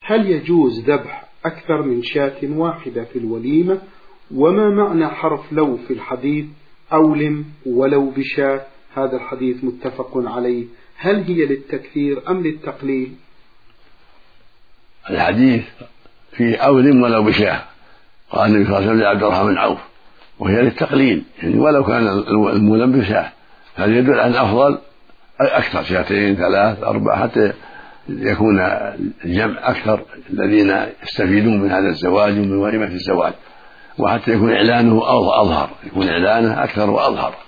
هل يجوز ذبح أكثر من شاة واحدة في الوليمة؟ وما معنى حرف لو في الحديث أولم ولو بشاة؟ هذا الحديث متفق عليه، هل هي للتكثير أم للتقليل؟ الحديث فيه أولم ولو بشاة، قال النبي صلى الله عليه وسلم لعبد الرحمن بن عوف، وهي للتقليل يعني ولو كان المولم بشاة، هذا يدل على الأفضل أكثر، شاتين 3 4 حتى يكون الجمع أكثر الذين يستفيدون من هذا الزواج ومن وليمة الزواج، وحتى يكون إعلانه أظهر، يكون إعلانه أكثر وأظهر.